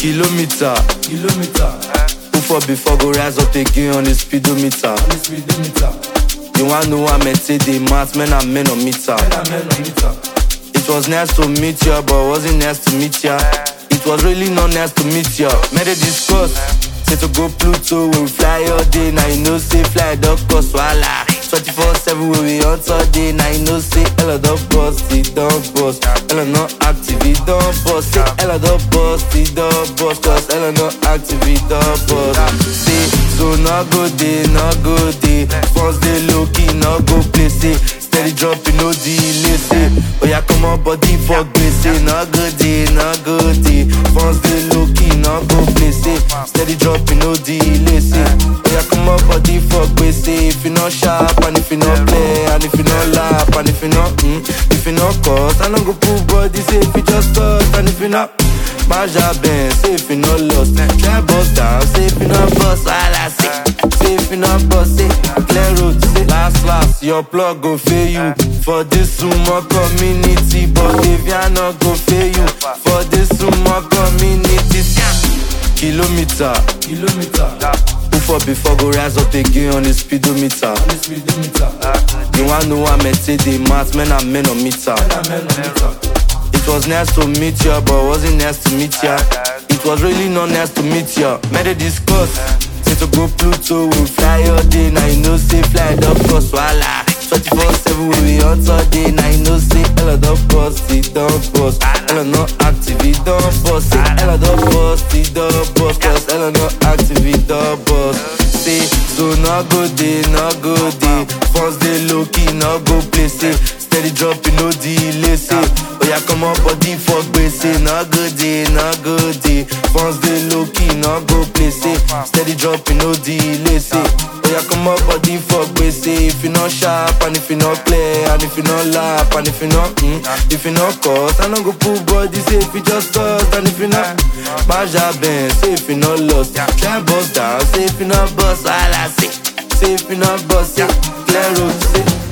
Kilometer. Who for before go rise up again on the speedometer. You wanna know I met the math, men are men on meter. It was nice to meet ya, but wasn't nice to meet ya. It was really not nice to meet ya. Made a discuss, say to go Pluto, we fly all day. Now you know say fly dog cost wala. 24/7 we on all day. Now you know say Ella dog boss, it don't boss. Ella not active, it don't boss. Say Ella dog boss, it don't boss. Cause Ella not active, it don't boss. Say so not go day, not go day. Phones they low key, not go play. Say steady dropping, no delay. Say oh yeah, come on body for grace. Say not good day, not good day. Phones they low key, not go play. Say steady dropping, no delay. Say oh yeah, come on body for grace. Say if you not sharp and if you not play and if you not laugh and if you not if you not cause I don't go pull body. Say if you just cause and if you not Maja Ben, say if you not lost. Try bust down, say if you not bust. All I say if you not bust, say clear road. Say last, your plug go fail you for this sumo community. But if you not go fail you for this sumo community. Kilometer. Who for before go rise up again on the speedometer. You wanna know I met the math, men are men on meter. It was nice to meet ya, but wasn't nice to meet ya. It was really not nice to meet ya. Made a discuss, say to go Pluto, we fly all day. Now you know say fly dog cost wala. 24/7 we on all day. Now you know say Ella dog boss, it don't boss. Ella not active, it don't boss. Say Ella dog boss, it don't boss. Cause Ella not active, it don't boss. Say so not go day, not go day. Phones they low key, not go play. Say steady dropping, no delay. Say oh yeah, come on body for grace. Say not good day, not good day. Phones they low key, not go play. Say steady dropping, no delay. Say oh yeah, come on body for grace. Say if you not sharp and if you not play and if you not laugh and if you not cause I don't go pull body. Say if you just cause and if you not Maja Ben, say if you not lost. Try bust down, say if you not bust. All I say if you not bust, say clear road. Say